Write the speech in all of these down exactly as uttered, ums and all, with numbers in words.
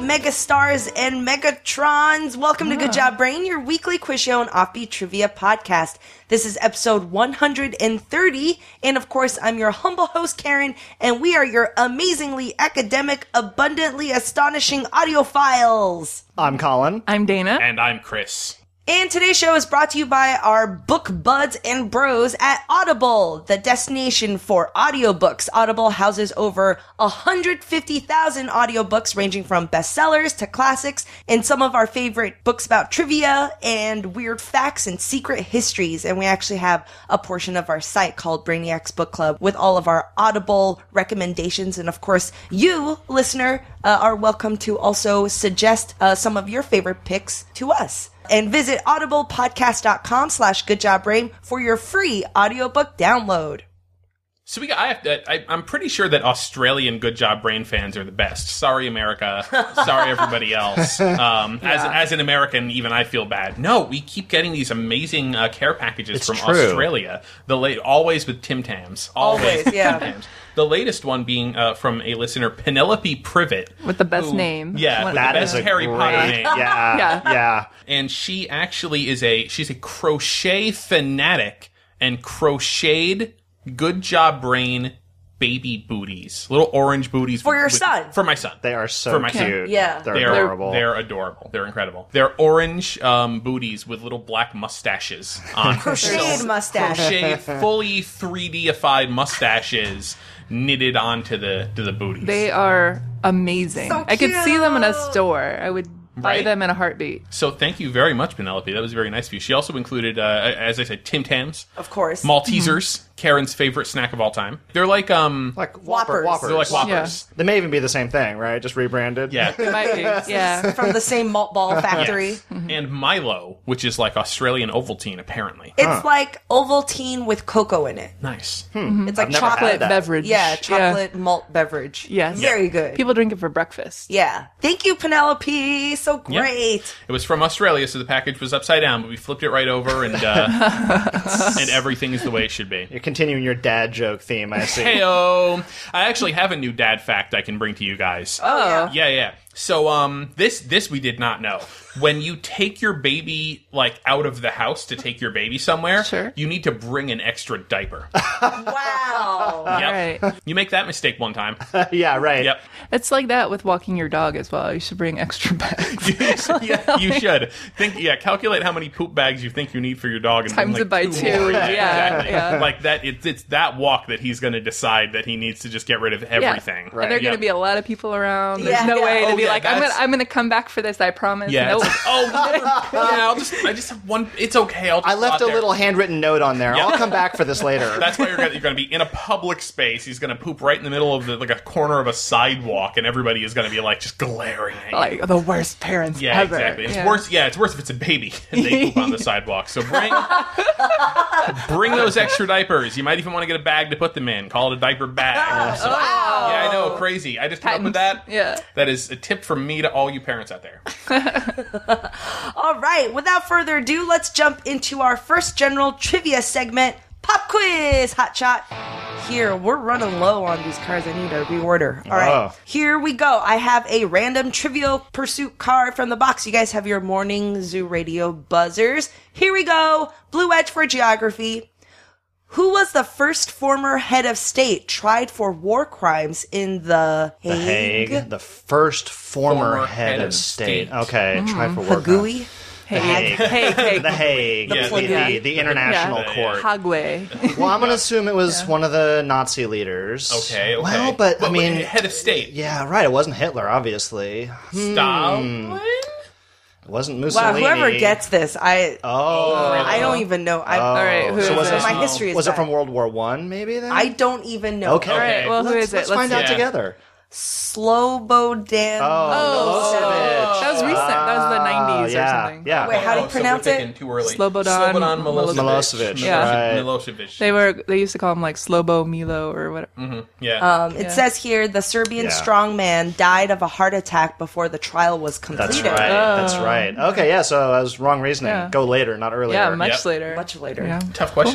megastars and megatrons? Welcome to Good Job Brain, your weekly quiz show and offbeat trivia podcast. This is episode one hundred thirty, and of course, I'm your humble host, Karen, and we are your amazingly academic, abundantly astonishing audiophiles. I'm Colin. I'm Dana. And I'm Chris. And today's show is brought to you by our book buds and bros at Audible, the destination for audiobooks. Audible houses over one hundred fifty thousand audiobooks ranging from bestsellers to classics and some of our favorite books about trivia and weird facts and secret histories. And we actually have a portion of our site called Brainiacs Book Club with all of our Audible recommendations. And of course, you, listener, uh, are welcome to also suggest uh, some of your favorite picks to us. And visit audiblepodcast.com slash goodjobbrain for your free audiobook download. So we got, I have to, I, I'm pretty sure that Australian Good Job Brain fans are the best. Sorry, America. Sorry, everybody else. Um, yeah. as, as an American, even I feel bad. No, we keep getting these amazing uh, care packages it's from true. Australia. The late, always with Tim Tams. Always, always with yeah. Tim Tams. The latest one being uh, from a listener, Penelope Privet. With the best who, name. Yeah, with that the best is a Harry great, Potter name. Yeah, Yeah. yeah. And she actually is a, she's a crochet fanatic and crocheted Good Job Brain baby booties. Little orange booties. For your with, son. For my son. They are so For my cute. son. Yeah. They're, They're adorable. They're adorable. They're incredible. They're orange um, booties with little black mustaches on. Crocheted mustache. Crocheted, fully three D-ified mustaches knitted onto the to the booties. They are amazing. So I could see them in a cute. store. I would buy Right? them in a heartbeat. So thank you very much, Penelope. That was very nice of you. She also included, uh, as I said, Tim Tams. Of course. Maltesers, Karen's favorite snack of all time. They're like, um... Like Whoppers. Whopper, Whoppers. They're like Whoppers. They may even be the same thing, right? Just rebranded. Yeah. It might be. Yeah. From the same malt ball factory. Yes. And Milo, which is like Australian Ovaltine, apparently. It's Huh. like Ovaltine with cocoa in it. Nice. It's like I've never chocolate. had that. Beverage. Yeah, chocolate malt beverage. Yes. Very good. People drink it for breakfast. Yeah. Thank you, Penelope. So great. It was from Australia, so the package was upside down, but we flipped it right over, and uh, and everything is the way it should be. You're continuing your dad joke theme, I see. Heyo! I actually have a new dad fact I can bring to you guys. Oh. yeah. Yeah, yeah. So, um, this this we did not know. When you take your baby, like, out of the house to take your baby somewhere, Sure. you need to bring an extra diaper. Wow. Yep. Right. You make that mistake one time. Yeah, right. Yep. It's like that with walking your dog as well. You should bring extra bags. Yeah, you should. Think, yeah, calculate how many poop bags you think you need for your dog. And Times bring, it by like, two. more. Yeah, exactly. yeah. Like that, it's, it's that walk that he's going to decide that he needs to just get rid of everything. Yeah. And there are going to be a lot of people around. There's Yeah, no yeah. way to Oh, be yeah, like, I'm that's- gonna, I'm gonna come back for this. I promise. Yeah. Nope. It's like, oh, yeah, I'll just, I just have one, it's okay. I'll just I left go a out there. little handwritten note on there. Yeah. I'll come back for this later. That's why you're going, you're going to be in a public space. He's going to poop right in the middle of the, like a corner of a sidewalk, and everybody is going to be like just glaring at you. Like the worst parents Yeah, ever. exactly. It's Yeah. worse. Yeah, it's worse if it's a baby and they poop on the sidewalk. So bring, bring those extra diapers. You might even want to get a bag to put them in. Call it a diaper bag. So- Wow. Yeah, I know, crazy. I just came up with Patent. that. Yeah. That is a tip from me to all you parents out there. All right. Without further ado, let's jump into our first general trivia segment, Pop Quiz Hot Shot. Here, we're running low on these cards. I need to reorder. All right. Oh. Here we go. I have a random Trivial Pursuit card from the box. You guys have your morning Zoo Radio buzzers. Here we go. Blue Edge for geography. Who was the first former head of state tried for war crimes in The The Hague? Hague, the first former, Former head, of state. state. Okay, tried for war. Hagui? Hey, Hague. hey, hey, The Hague, Yeah, the, the, yeah. the international Yeah. court. Hagway. Well, I'm going to assume it was one of the Nazi leaders. Okay, okay. Well, but, I mean, head of state. yeah, right. It wasn't Hitler, obviously. Stalin? It wasn't Wow, Mussolini. whoever gets this, I Oh. I don't even know. I, Oh. All right, who so is was it? it? My history is Was it bad. from World War One? Maybe then. I don't even know. Okay. All right, well, who let's, is it? Let's, find out Yeah. together. Slobodan. Oh, Milosevic. That was recent. That was the nineties yeah, or something. Yeah. Wait, how do you Oh, so pronounce we're it? thinking Too early. Slobodan Slobodan Milosevic. Milosevic, Yeah. right. Milosevic. They were. They used to call him like Slobo Milo or whatever. yeah. Um, it Yeah. says here the Serbian Yeah. strongman died of a heart attack before the trial was completed. That's right. That's right. Okay, yeah. So I was wrong reasoning. Yeah. Go later, not earlier. Yeah, much Yep. later. Much later. Yeah. Tough question.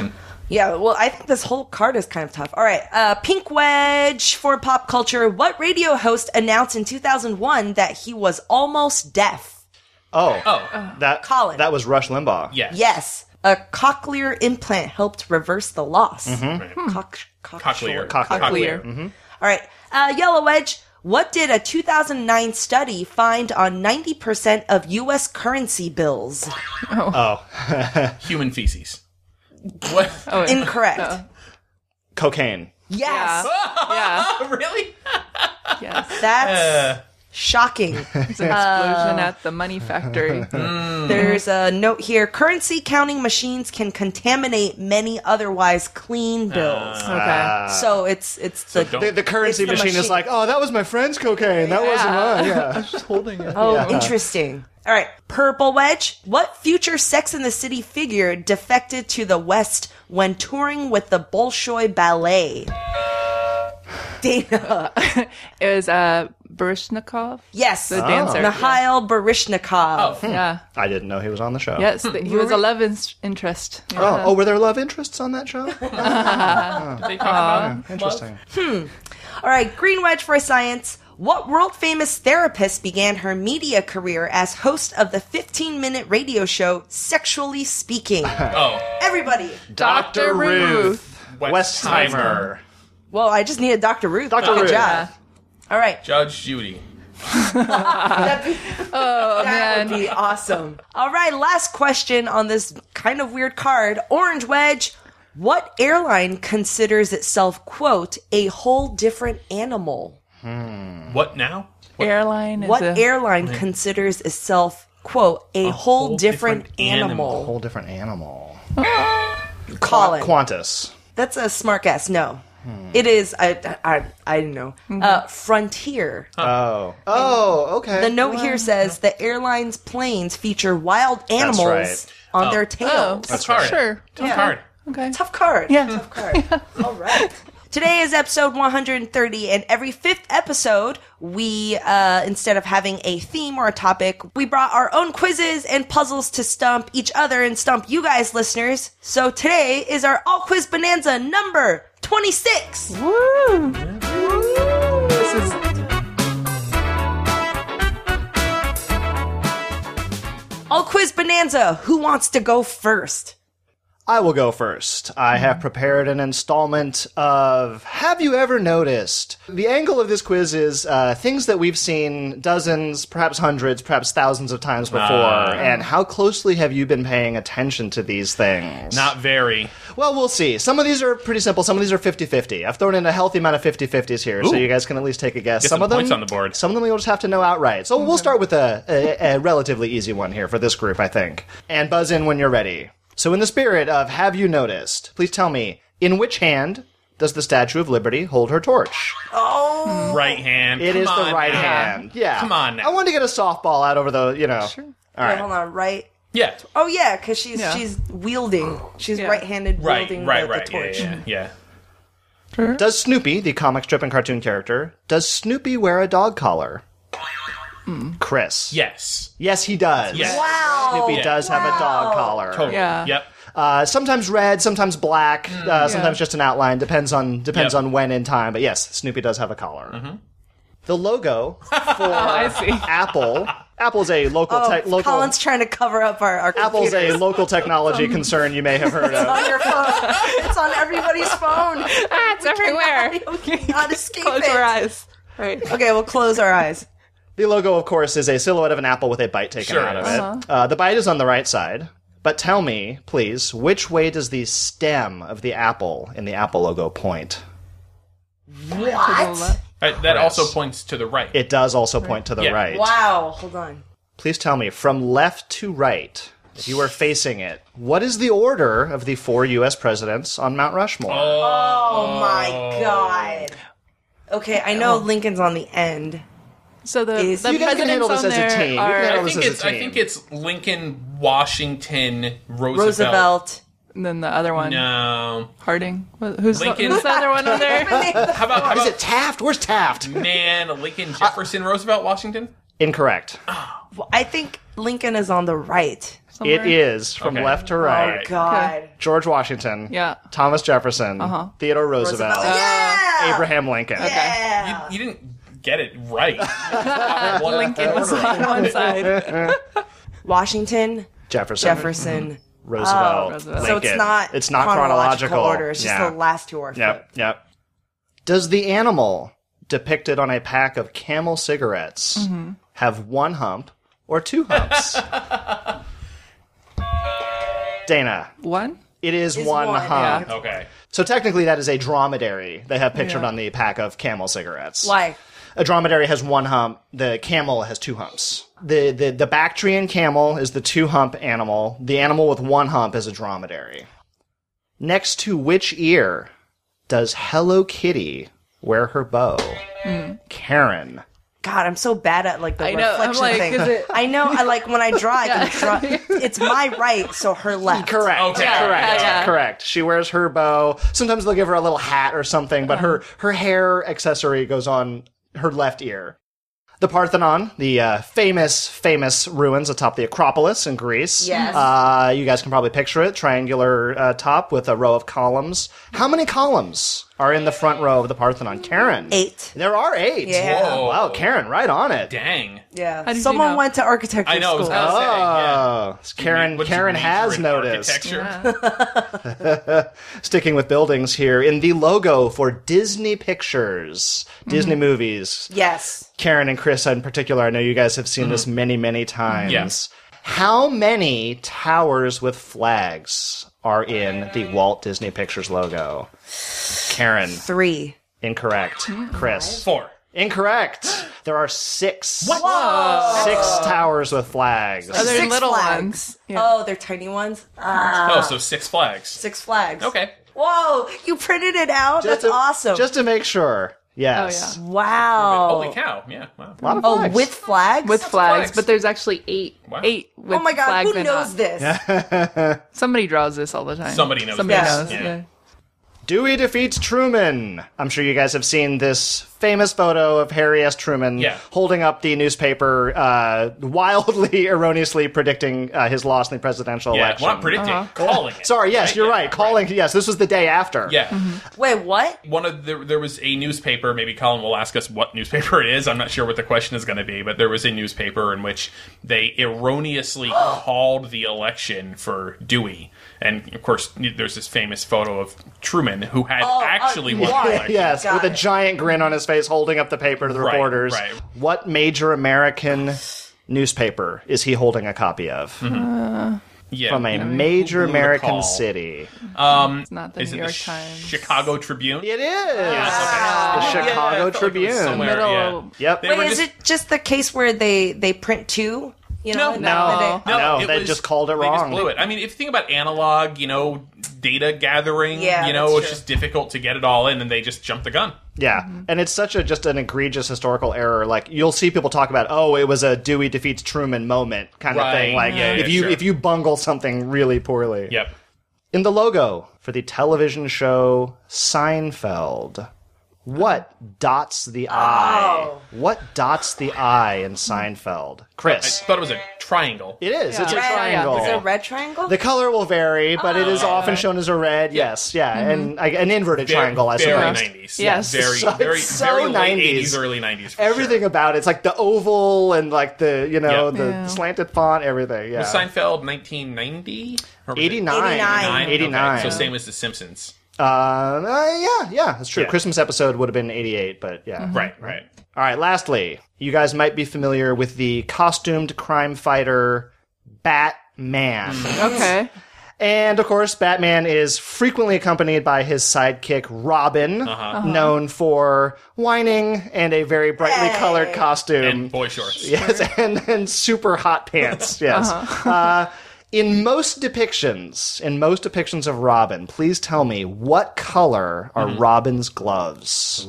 Yeah, well, I think this whole card is kind of tough. All right, uh, Pink Wedge for pop culture. What radio host announced in two thousand one that he was almost deaf? Oh, Oh, that Colin. that was Rush Limbaugh. yes. Yes, a cochlear implant helped reverse the loss. Right. Cock- cock- Cochlear. Cochlear. Cochlear. Mm-hmm. All right, uh, Yellow Wedge. What did a two thousand nine study find on ninety percent of U S currency bills? Oh, Human feces. What? Oh, Incorrect. cocaine. Yes, yeah. Really? Yes. that's Uh, shocking. It's an explosion at the money factory. There's a note here. Currency counting machines can contaminate many otherwise clean bills. Okay. so it's it's the don't- The, the currency It's the machine, is machine. like, oh, that was my friend's cocaine. That wasn't mine. Yeah. Just holding it. oh interesting. All right, Purple Wedge. What future Sex and the City figure defected to the West when touring with the Bolshoi Ballet? Dana. It was uh, Baryshnikov. Yes, The dancer. Mikhail Baryshnikov. oh, Yeah. I didn't know he was on the show. Yes, th- he was a love in- interest. Oh, oh, were there love interests on that show? did they talk about love? Interesting. All right, Green Wedge for science. What world-famous therapist began her media career as host of the fifteen-minute radio show Sexually Speaking? Oh, Everybody. Doctor Ruth. Westheimer. Well, I just needed Doctor Ruth. Doctor Good Ruth. job. All right. Judge Judy. That'd be, Oh, that man. would be awesome. All right, last question on this kind of weird card. Orange Wedge. What airline considers itself, quote, a whole different animal? What now? Airline is What a... airline considers itself, quote, a, whole, whole different, different animal? animal. Whole different animal. Colin. Qantas. That's a smart guess. No. It is, I, I, I don't know. Uh, Frontier. Oh. Oh, okay. The note here says the airline's planes feature wild animals right. on Oh. their Oh, tails. That's hard. Sure. Tough card. Okay. Tough card. Yeah. Tough card. All right. Today is episode one hundred thirty, and every fifth episode, we, uh, instead of having a theme or a topic, we brought our own quizzes and puzzles to stump each other and stump you guys, listeners. So today is our All Quiz Bonanza number twenty-six. Woo! This is... All Quiz Bonanza, who wants to go first? I will go first. I have prepared an installment of Have You Ever Noticed? The angle of this quiz is uh, things that we've seen dozens, perhaps hundreds, perhaps thousands of times before, Ah. and how closely have you been paying attention to these things? Not very. Well, we'll see. Some of these are pretty simple. Some of these are fifty-fifty. I've thrown in a healthy amount of fifty-fifties here, so Ooh. you guys can at least take a guess. Get some some of them, points on the board. Some of them you'll just have to know outright. So we'll start with a, a, a relatively easy one here for this group, I think. And buzz in when you're ready. So in the spirit of Have You Noticed, please tell me, in which hand does the Statue of Liberty hold her torch? Oh. Right hand. It Come is the on right now. hand. Yeah. Come on now. I wanted to get a softball out over the, you know. Sure. All Wait, right. hold on, right? Yeah. Oh yeah, because she's Yeah. she's wielding. She's Yeah. right-handed Right, wielding right, the, right. the Yeah, torch. yeah, yeah. Does Snoopy, the comic strip and cartoon character, does Snoopy wear a dog collar? Chris. Yes. Yes, he does. Yes. Wow. Snoopy Yeah. does have a dog collar. Totally. Yeah. Yep. Uh, sometimes red, sometimes black, uh, sometimes just an outline. Depends on depends Yep. on when in time. But yes, Snoopy does have a collar. The logo for I see. Apple. Apple's a local Oh, tech local. Colin's trying to cover up our, our Apple's a computers. local technology concern you may have heard of. on your phone. It's on everybody's phone. Ah, it's everywhere. We cannot escape Close it. your eyes. Right. Okay, we'll close our eyes. The logo, of course, is a silhouette of an apple with a bite taken Sure out of is. it. Uh-huh. Uh, the bite is on the right side. But tell me, please, which way does the stem of the apple in the Apple logo point? What? Uh, that Chris. also points to the right. It does also point to the Yeah. right. Wow. Hold on. Please tell me, from left to right, if you are facing it, what is the order of the four U S presidents on Mount Rushmore? Oh my god. Okay, I know Lincoln's on the end. So the, Is- the You guys can presidents handle this on as a there team. You can are handle I this think as a it's I team. think it's Lincoln, Washington, Roosevelt. Roosevelt. and then the other one, No. Harding. Wh- Who's the, Lincoln. who's the other one on there? How about, how Is about it Taft? Where's Taft? man, Lincoln, Jefferson, Roosevelt, Washington? Incorrect. Well, I think Lincoln is on the right. Somewhere. It is from Okay. left to Oh, right. God. George Washington. Yeah. Thomas Jefferson. Uh-huh. Theodore Roosevelt. Roosevelt. Yeah! Abraham Lincoln. Yeah. You, you didn't get it right. One Lincoln was order. on one side. Washington, Jefferson. Jefferson. Roosevelt. Roosevelt. So it's Lincoln. not It's not chronological, chronological order. It's just Yeah. the last two are Yep, yep. Does the animal depicted on a pack of Camel cigarettes Mm-hmm. have one hump or two humps? Dana, One? it is Is one, one, hump. yeah. Okay. So technically that is a dromedary they have pictured Yeah. on the pack of Camel cigarettes. Why? A dromedary has one hump. The camel has two humps. The, the, the Bactrian camel is the two-hump animal. The animal with one hump is a dromedary. Next to which ear does Hello Kitty wear her bow? Karen. God, I'm so bad at like the I know, I'm reflection like, thing. is it- I know. I like when I draw. I can draw. It's my right, so her left. Correct. Okay. Yeah, Correct. yeah, yeah. Correct. She wears her bow. Sometimes they'll give her a little hat or something, but her, her hair accessory goes on her left ear. The Parthenon, the uh, famous, famous ruins atop the Acropolis in Greece. Yes. Uh, you guys can probably picture it. Triangular uh, top with a row of columns. How many columns are in the front row of the Parthenon? Karen? Eight. There are eight. Yeah. Whoa. Wow, Karen, right on it. Dang. Yeah. How did you Someone know? went to architecture I know. I was school. gonna say, yeah. Oh, Karen, What's your Karen major has in noticed. architecture? Sticking with buildings here, in the logo for Disney Pictures, Disney movies, Yes. Karen and Chris in particular, I know you guys have seen this many, many times. Yes. How many towers with flags are in the Walt Disney Pictures logo? Karen, Three. incorrect. Chris, Four. incorrect. There are six. Whoa. Six towers with flags. Are there Six little flags. ones? Yeah. Oh, they're tiny ones. Ah, Oh, so six flags. six flags. Okay. Whoa, you printed it out. That's to, awesome. Just to make sure. Yes. Oh, wow. Holy cow. Yeah. Wow. A lot of Oh, flags. with flags. With flags, flags. but there's actually eight. Wow. Eight with Oh my god, flags who and knows not. this? Somebody draws this all the time. Somebody knows Somebody this. knows. Yeah. Yeah. Dewey defeats Truman. I'm sure you guys have seen this famous photo of Harry S. Truman Yeah. holding up the newspaper, uh, wildly erroneously predicting uh, his loss in the presidential Yeah. election. Well, not predicting. Calling it. Sorry, yes, Right? you're Yeah, right. Calling, yes, this was the day after. Yeah. Wait, what? One of the, there was a newspaper. Maybe Colin will ask us what newspaper it is. I'm not sure what the question is going to be, but there was a newspaper in which they erroneously called the election for Dewey, and of course, there's this famous photo of Truman who had Oh, uh, actually won the won. election. Yes, Got with a it. giant grin on his face, holding up the paper to the Right, reporters. right. What major American newspaper is he holding a copy of? Yeah, From a yeah. major Who would American call? city. It's not the Is New it York the Sh- Times. Chicago Tribune? It is. Yes, The okay. Yeah, Chicago I felt like it was Tribune. somewhere, Middle- yeah. Yep. They Wait, were is just- it just the case where they they print two? You know, No. in No. that- No, No, it they was- just called it They just wrong. blew it. I mean, if you think about analog, you know, data gathering, Yeah, you know, that's it's true. just difficult to get it all in, and they just jumped the gun. Yeah, and it's such a just an egregious historical error. Like you'll see people talk about, oh, it was a Dewey defeats Truman moment kind of Right. thing. Like Yeah, if yeah, you sure. if you bungle something really poorly. Yep. In the logo for the television show Seinfeld, what dots the eye? Oh. What dots the eye in Seinfeld? I Chris, thought it was a triangle. it is. It's a Yeah. Red- triangle. Is it a red triangle? The color will vary, but it is Oh. often shown as a red. Yes, yeah, and like, an inverted triangle, I very suppose. nineties. Yes. Very, So- very, it's so very late nineties. eighties, early nineties. For Everything Sure. about it. It's like the oval and like the you know Yeah. the Yeah. slanted font, everything. Yeah, Was Seinfeld nineteen ninety? Or was it eighty-nine. eighty-nine. eighty-nine. Okay, so same as The Simpsons. Uh, uh, yeah, yeah, that's true. Yeah. Christmas episode would have been eighty-eight, but yeah. Right, right. All right. Lastly, you guys might be familiar with the costumed crime fighter Batman. Okay. And of course, Batman is frequently accompanied by his sidekick Robin, known for whining and a very brightly Hey. colored costume. And boy shorts. Yes, and, and super hot pants. Yes. uh in most depictions, in most depictions of Robin, please tell me what color are Robin's gloves?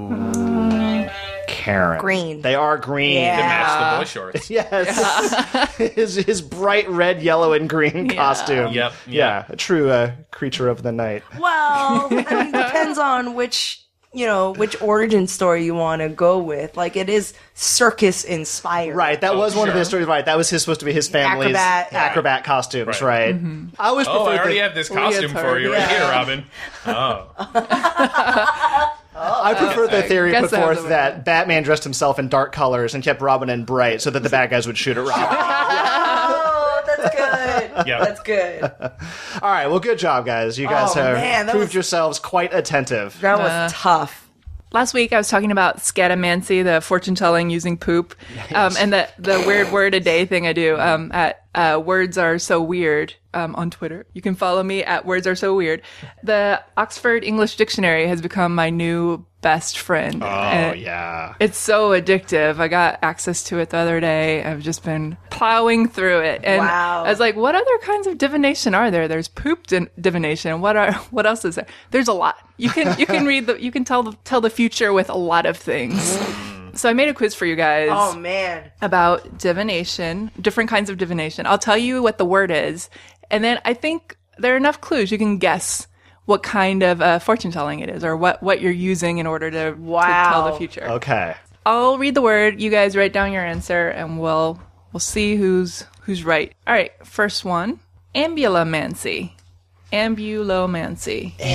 Karen. Green. They are green. Yeah. To match the boy shorts. Yes. his his bright red, yellow, and green costume. Yep, Yeah, yep. a true uh, creature of the night. Well, I mean, depends on which you know, which origin story you want to go with. Like, it is circus inspired. Right, that Oh, was one of sure. his stories. Right, that was his, supposed to be his family's Acrobat. acrobat costumes. Right. Right. I always Oh, prefer I already the, have this costume Leotard. for you right Yeah. here, Robin. Oh. I prefer the theory guess put I have forth the- that Batman dressed himself in dark colors and kept Robin in bright so that the bad guys would shoot at Robin. Oh, that's good. Yep. That's good. All right, well, good job, guys. You guys Oh, have man, that proved was- yourselves quite attentive. That was tough. Last week I was talking about scatomancy, the fortune telling using poop, um, and the the weird word a day thing I do um, at uh, Words Are So Weird um, on Twitter. You can follow me at Words Are So Weird. The Oxford English Dictionary has become my new best friend. Oh, And yeah. It's so addictive. I got access to it the other day. I've just been plowing through it, and Wow. I was like, "What other kinds of divination are there? There's poop din- divination. What are what else is there? There's a lot. You can you can read the you can tell the, tell the future with a lot of things." So I made a quiz for you guys Oh, man. about divination, different kinds of divination. I'll tell you what the word is, and then I think there are enough clues you can guess what kind of uh, fortune telling it is, or what, what you're using in order to, Wow. to tell the future. Okay. I'll read the word. You guys write down your answer, and we'll we'll see who's who's right. All right, first one: ambulomancy. Ambulomancy.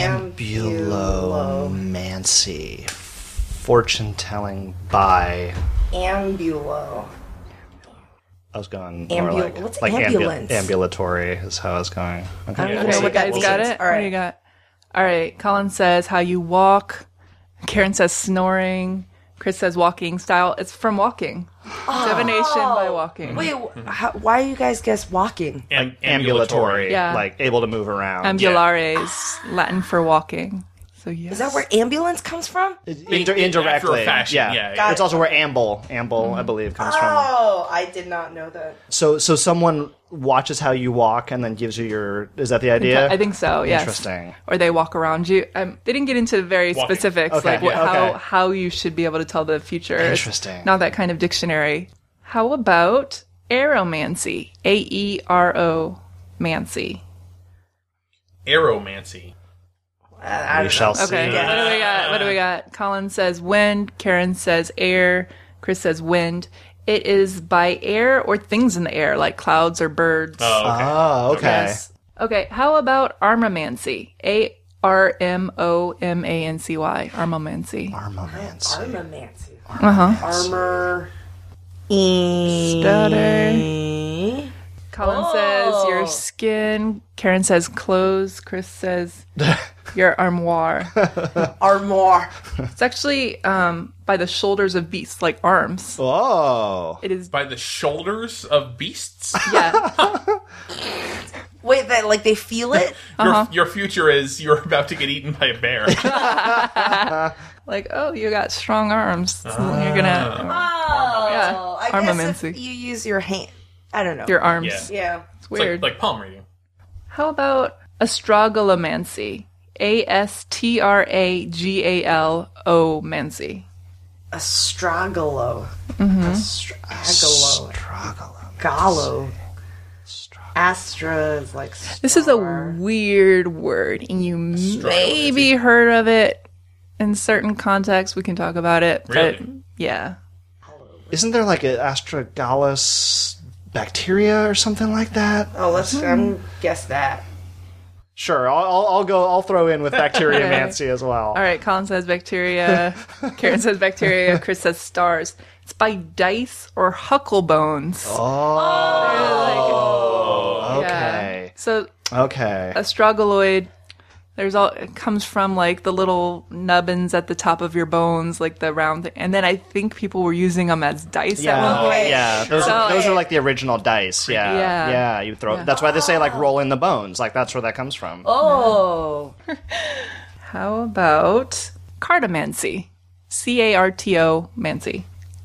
Ambulomancy. Fortune telling by. Ambulo. I was going more Ambu- like, what's like ambu- ambulance? ambulatory is how I was going. Okay. I don't Okay, know you what that guys got means. it. All What right. do you got? All right. Colin says how you walk. Karen says snoring. Chris says walking style. It's from walking. Divination by walking. Wait, wh- how, why do you guys guess walking? Am- Ambulatory. Yeah. Like able to move around. Ambulare is Latin for walking. So yes. Is that where ambulance comes from? Indir- In- indirectly. after a fashion, yeah. yeah, Got It's it. also where amble, amble, I believe, comes from. Oh, I did not know that. So, so someone watches how you walk and then gives you your. Is that the idea? I think so. Yes. Interesting. Or they walk around you. Um, they didn't get into very Walking. specifics, Okay, like what, yeah, how okay. how you should be able to tell the future. It's Interesting. not that kind of dictionary. How about aeromancy? A E R O mancy. Aeromancy. I, I We don't shall know. see. Okay. Yeah. What do we got? What do we got? Colin says wind. Karen says air. Chris says wind. It is by air or things in the air, like clouds or birds. Oh, okay. Oh, okay. Yes. Okay. How about armamancy? A R M O M A N C Y. Armamancy. Armamancy. Armamancy. Uh huh. Armor. Stutter. Colin says your skin. Karen says clothes. Chris says your armoire. Armor. It's actually um, by the shoulders of beasts, like arms. Oh. It is. By the shoulders of beasts? Yeah. Wait, that like they feel it? Uh-huh. Your, your future is you're about to get eaten by a bear. Like, oh, you got strong arms. So you're gonna Oh, Yeah. I guess if Armamency. you use your hand. I don't know. your arms. Yeah. yeah. It's It's weird. like, like palm reading. How about astragalomancy? A S T R A G A L O mancy. Astragalo. Mm-hmm. Astragalo. Struggle. Gallo. Astra is like star. This is a weird word, and you maybe heard of it in certain contexts. We can talk about it. But Really? yeah. Isn't there like an astragalus bacteria or something like that? Oh, let's um, guess that. Sure, I'll, I'll, I'll go. I'll throw in with bacteriomancy as well. All right, Colin says bacteria. Karen says bacteria. Chris says stars. It's by dice or hucklebones. Oh, Yeah. okay, So okay. astragaloid, there's all it comes from like the little nubbins at the top of your bones, like the round thing. And then I think people were using them as dice at one Yeah, point. yeah. Those, So- are, those are like the original dice. Yeah, Yeah. yeah. You throw. Yeah. That's why they say like roll in the bones. Like that's where that comes from. Oh. How about cartomancy? C A R T O mancy.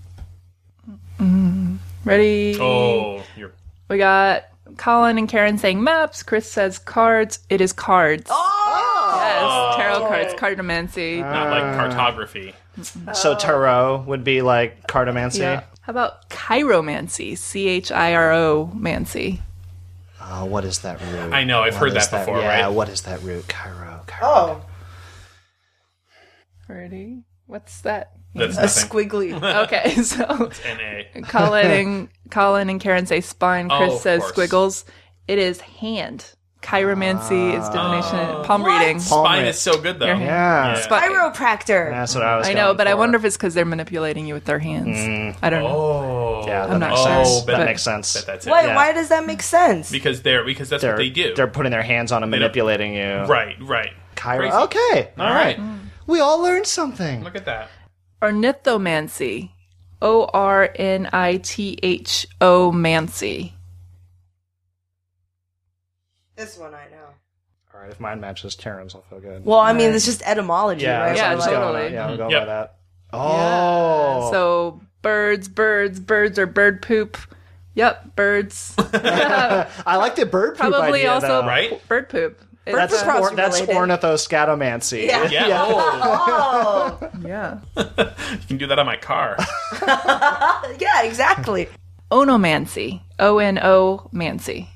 Mm. Ready? Oh, you're We got Colin and Karen saying maps. Chris says cards. It is cards. Oh. Yes, tarot cards, cartomancy. not like cartography. So tarot would be like cartomancy. Yeah. How about chiromancy? C H I R O mancy. Oh, what is that root? I know, I've What heard is that before, Yeah, right? what is that root? Cairo. Cairo. Oh. Alrighty. What's that? That's A nothing. squiggly. Okay, so N A. Colin and Colin and Karen say spine. Chris Oh, of says course. squiggles. It is hand. Chiromancy is divination. Palm What? reading. Spine read. is so good, though. Your hand. Yeah. Spi- Chiropractor. That's what I was I know, going but I for. wonder if it's because they're manipulating you with their hands. I don't know. Oh. Yeah, that I'm not makes sure, sense. but- That makes sense. But that's it. Why, Yeah. why does that make sense? Because they're because that's they're, what they do. They're putting their hands on and don't- manipulating you. Right, right. Chiro- Crazy. Okay. All right. We all learned something. Look at that. Ornithomancy. O R N I T H O mancy. This one I know. All right, if mine matches Karen's, I'll feel good. Well, I mean, it's just etymology, yeah, right? that's Yeah, what I was going totally. on. Yeah, I'm going Yep. by that. Oh. So birds, birds, birds are bird poop. Yep, birds. I like the bird poop Probably idea, also though. Right? bird poop. It's, That's, poop or, that's related. ornithoscatomancy. Yeah. Yeah. Oh, Oh, yeah. you can do that on my car. yeah, exactly. Onomancy. O N O mancy.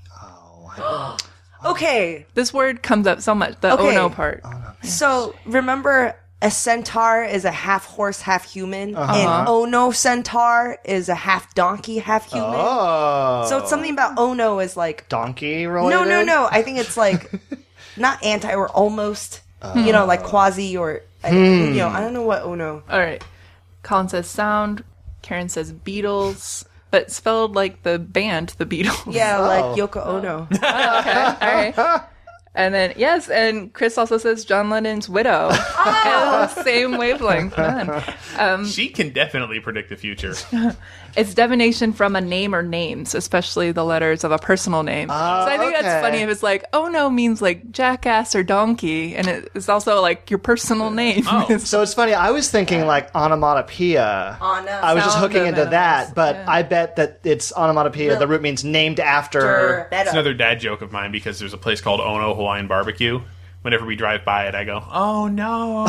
Okay, This word comes up so much. The Okay. ono part. so remember a centaur is a half horse, half human, Uh-huh. and Ono centaur is a half donkey, half human. Oh. So it's something about Ono is like donkey related? no, no, no. I think it's like not anti or almost, you know, like quasi or I, you know, I don't know what Ono. All right. Colin says sound. Karen says Beatles, but spelled like the band, the Beatles. Yeah, Oh. like Yoko Ono. Okay. All right. And then, yes, and Chris also says John Lennon's widow. Oh! Same wavelength. Man. She can definitely predict the future. It's divination from a name or names, especially the letters of a personal name. so I think okay. that's funny if it's like, oh no means like jackass or donkey, and it's also like your personal name. Oh. So it's funny. I was thinking like onomatopoeia. Oh, no. I was just Sound hooking of into animals. that, but Yeah. I bet that it's onomatopoeia. The root means named after. It's another dad joke of mine because there's a place called Ono Hawaiian Barbecue. Whenever we drive by it, I go, "Oh no!"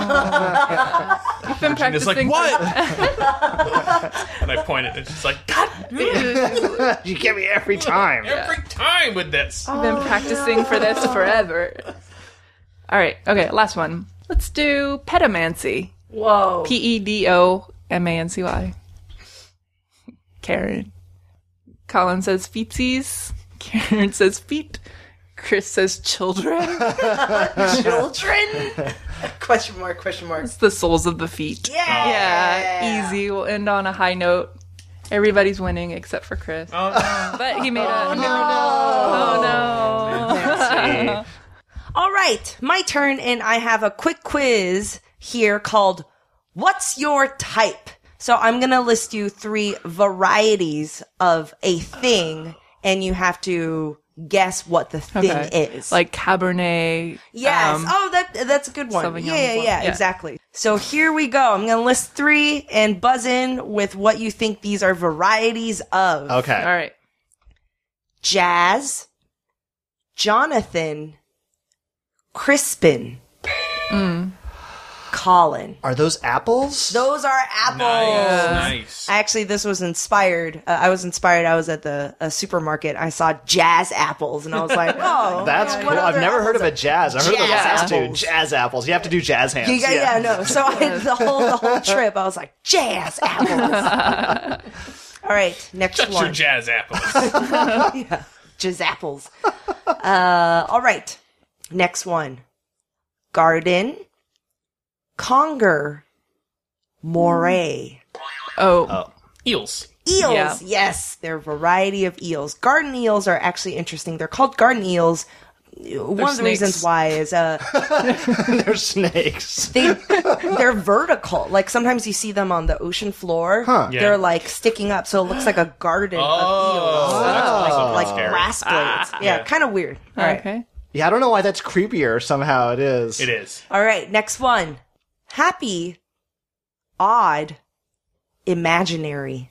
I've been And it's practicing. like, "What?" And I point it. It's just like, "God, You get me every time. every time with this." I've been practicing for this forever. All right. Okay. Last one. Let's do pedomancy. Whoa. P E D O M A N C Y. Karen. Colin says feetsies. Karen says feet. Chris says children. Children? question mark, question mark. It's the soles of the feet. Yeah. Yeah, easy. We'll end on a high note. Everybody's winning except for Chris. Oh no! But he made a. Oh, Oh no. All right, my turn, and I have a quick quiz here called What's Your Type? So I'm going to list you three varieties of a thing, and you have to guess what the thing Okay. is. Like Cabernet. Yes. um, oh, that that's a good one. Sauvignon Yeah, yeah, Blanc. yeah, Yeah. exactly. So here we go. I'm going to list three and buzz in with what you think these are varieties of. Okay. All right. Jazz, Jonathan, Crispin, Colin. Are those apples? Those are apples. Nice, nice. Actually, this was inspired. Uh, I was inspired. I was at the uh, supermarket. I saw jazz apples, and I was like, "Oh, That's yeah, cool. what I've other never heard apples of a jazz. I've heard of those Jazz last two. apples. Jazz apples. You have to do jazz hands. Yeah, yeah, yeah, no. So I, the whole the whole trip, I was like, "Jazz apples." All right, next Shut one. your jazz apples. yeah, jazz apples. Uh, all right, next one. Garden, conger, moray. Oh. Eels. Eels, Yeah. yes, they're a variety of eels. Garden eels are actually interesting. They're called garden eels. One of the snakes. reasons why is uh, They're snakes. they they're vertical. Like sometimes you see them on the ocean floor. Huh. Yeah. They're like sticking up, so it looks like a garden Oh, of eels, that's also like scary. grass blades. yeah, Yeah. kind of weird. All right, Okay. Yeah, I don't know why that's creepier. Somehow it is. It is. all right. Next one: happy, odd, imaginary.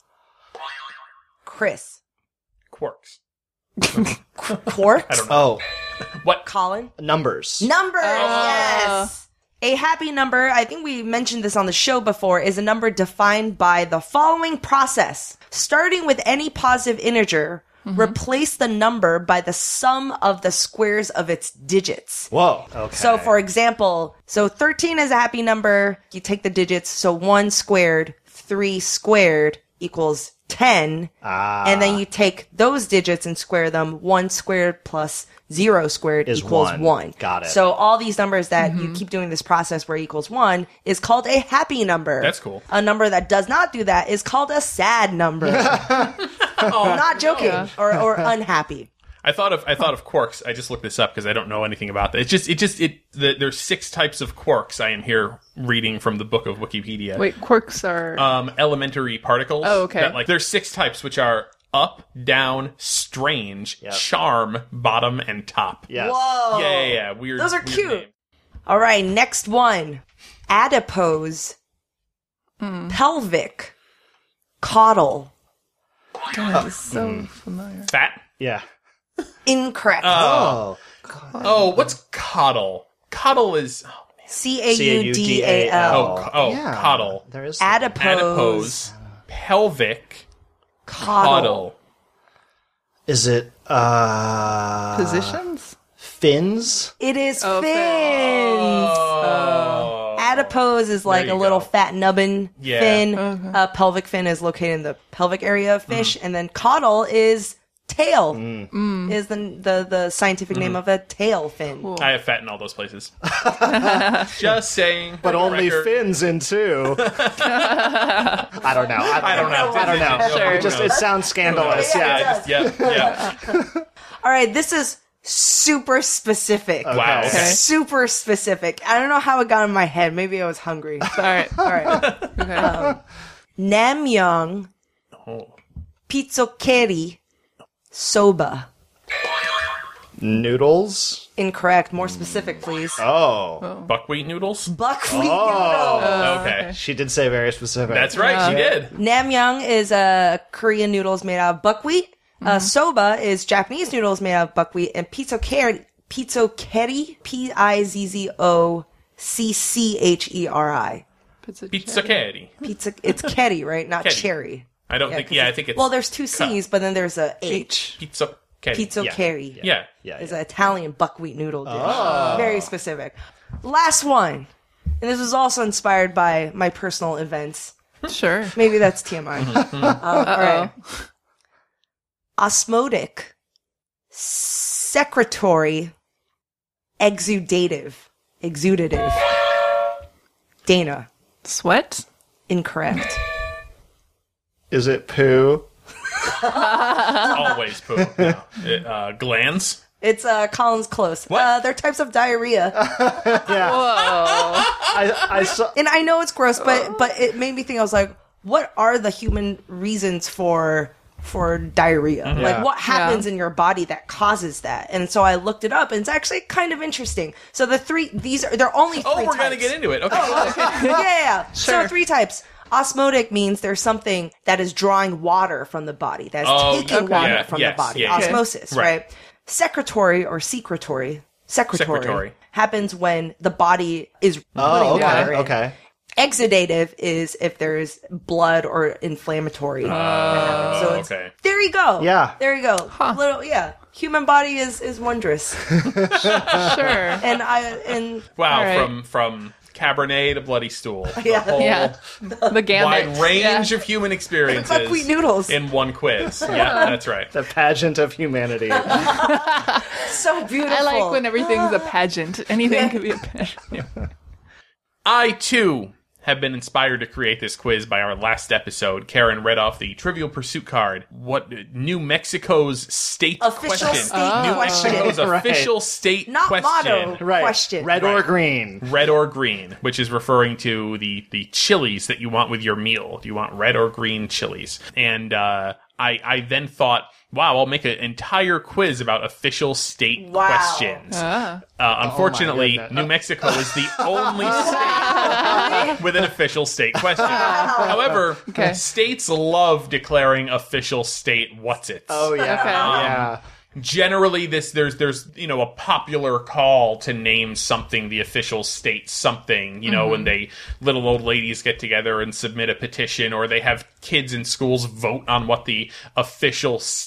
Chris, Quarks. quarks. I don't know. Oh, What? Colin. numbers. Numbers, yes. A happy number, I think we mentioned this on the show before, is a number defined by the following process. Starting with any positive integer, replace the number by the sum of the squares of its digits. Whoa. Okay. So, for example, so thirteen is a happy number. You take the digits. So one squared, three squared equals ten. Ah. And then you take those digits and square them. One squared plus zero squared Is equals one. one. Got it. So all these numbers that you keep doing this process where equals one is called a happy number. That's cool. A number that does not do that is called a sad number. I'm not joking. Yeah. Or, or unhappy. I thought of I thought of quarks. I just looked this up because I don't know anything about that. It's just it just it the, there's six types of quarks. I am here reading from the book of Wikipedia. Wait, quarks are. Um, elementary particles. Oh, okay. That, like there's six types, which are up, down, strange, Yep. charm, bottom, and top. Yes. Whoa. Yeah, yeah, yeah. Weird. Those are weird cute. name. All right, next one. Adipose. Pelvic. Caudal. God, it's so Mm. familiar. Fat. Yeah. Incorrect. Oh. Oh, what's coddle? Coddle is oh, C A U D A oh, L. co- oh Yeah. coddle. There is Adipose. Adipose. Pelvic. Caudal. Coddle. Is it uh Positions? fins? It is Oh, fins. Oh. Adipose is like There a you little go. fat nubbin Yeah. fin. Okay. Uh, pelvic fin is located in the pelvic area of fish, and then caudal is tail. Is the the the scientific name of a tail fin. Cool. I have fat in all those places. Just saying. But for the only record. fins in two. I don't know. I don't, I don't know. I don't know. Sure. It just it sounds scandalous. Yeah, Yeah. it Yeah, just, yeah, yeah. All right, this is super specific. Wow. Okay. Okay. Super specific. I don't know how it got in my head. Maybe I was hungry. All right. All right. Okay. Namyeong Oh. pizzoccheri soba. Noodles. Incorrect. More specific, please. Oh. Buckwheat noodles? Buckwheat Oh. noodles. okay. She did say very specific. That's right, she did. Namyeong is uh, Korean noodles made out of buckwheat. Uh, soba is Japanese noodles made out of buckwheat. And pizzoccheri, pizzoccheri, P I Z Z O C C H E R I. Pizza. Pizzoccheri. Pizza. It's keri, right? Not Keri. cherry. I don't think, 'cause yeah, I it's- think it's. Well, there's two C's, but then there's a H. Pizzoccheri. Pizzoccheri. Yeah. Yeah. Is yeah. an Italian buckwheat noodle dish. Very specific. Last one. And this was also inspired by my personal events. Sure. Maybe that's T M I. um, all right. Osmotic, secretory, exudative, exudative. Dana, Sweat? incorrect. Is it poo? Always poop. No. It, uh, glands? It's uh, Colin's close. What? Uh, they're types of diarrhea, Yeah. Whoa. I, I saw. and I know it's gross, but but it made me think. I was like, what are the human reasons for for diarrhea? Yeah. Like, what happens Yeah. in your body that causes that? And so I looked it up, and it's actually kind of interesting. So the three, these are they're only. Oh, three we're going to types. get into it. Okay. yeah, yeah, yeah. Sure. So three types. Osmotic means there's something that is drawing water from the body, that's Oh, taking okay. water Yeah, from yes, the body. yeah, yeah. Osmosis, Right. right? Secretory or secretory, secretory, Secretory. happens when the body is Oh, putting water okay. in. Okay. Exudative is if there's blood or inflammatory. that happens. So it's, okay. there you go. Yeah. There you go. Little, yeah. Human body is is wondrous, Sure. and I and Wow, All right. from from Cabernet to Bloody Stool. The Yeah. whole Yeah. The gamut. wide range Yeah. of human experiences buckwheat noodles. in one quiz. Yeah, that's right. The pageant of humanity. So beautiful. I like when everything's a pageant. Anything could be a pageant. I, too, have been inspired to create this quiz by our last episode. Karen read off the Trivial Pursuit card. What New Mexico's state Official question. state New question. Mexico's Right. official state Not question. motto. Right. Question. Red or Right. green. Red or green, which is referring to the, the chilies that you want with your meal. Do you want red or green chilies? And uh, I, I then thought, wow, I'll make an entire quiz about official state Wow. questions. Ah. Uh, unfortunately, goodness. New Mexico is the only state with an official state question. However, Okay. states love declaring official state what's-its. Oh yeah. Okay. Yeah. Generally, this there's there's you know a popular call to name something the official state something. You know when they little old ladies get together and submit a petition, or they have kids in schools vote on what the official state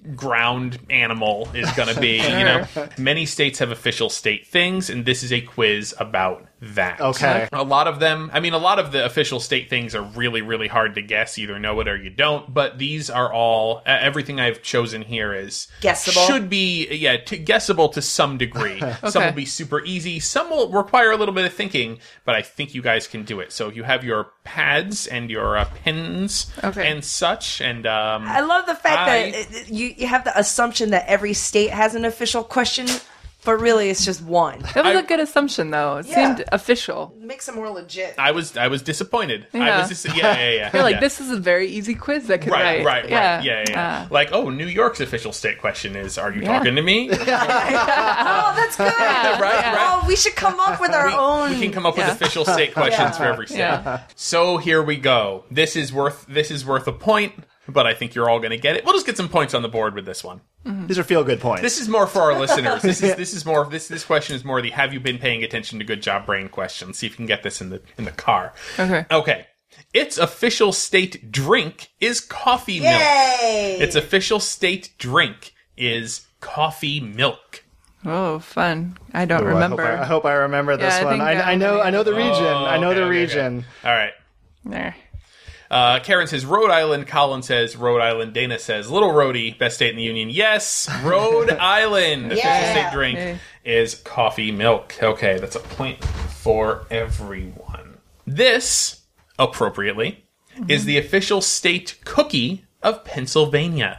ground animal is going to be. You know, many states have official state things, and this is a quiz about that. Okay. A lot of them, I mean, a lot of the official state things are really, really hard to guess. Either know it or you don't. But these are all, uh, everything I've chosen here is Guessable. Should be, yeah, to, guessable to some degree. Okay. Some will be super easy. Some will require a little bit of thinking, but I think you guys can do it. So you have your pads and your uh, pens Okay. and such, and um, I love the fact I- that it- you, you have the assumption that every state has an official question, but really it's just one. That was I- a good assumption, though. It Yeah. seemed official. Makes it more legit. I was I was disappointed. I Yeah. was just yeah yeah yeah. You're like, yeah. this is a very easy quiz I could Right, write. right, right. Yeah, yeah. yeah. Uh, Like, oh, New York's official state question is, "Are you Yeah. talking to me?" Oh, that's good. right, right. Oh, we should come up with our own. We can come up with Yeah. official state questions for every state. Yeah. So here we go. This is worth this is worth a point, but I think you're all going to get it. We'll just get some points on the board with this one. These are feel good points. This is more for our listeners. This is this is more this this question is more the have you been paying attention to Good Job Brain question. See if you can get this in the in the car. Okay. Okay. Its official state drink is coffee milk. Yay! Its official state drink is coffee milk. Oh, fun. I don't Ooh, remember. I hope I, I hope I remember this Yeah, I one. think I, that I know. one I know the region. Oh, I know okay, the okay, region. okay. All right. There. Uh, Karen says Rhode Island. Colin says Rhode Island. Dana says Little Rhodey, best state in the union. Yes, Rhode Island. Official Yeah. state drink Yay. is coffee milk. Okay, that's a point for everyone. This, appropriately, is the official state cookie of Pennsylvania.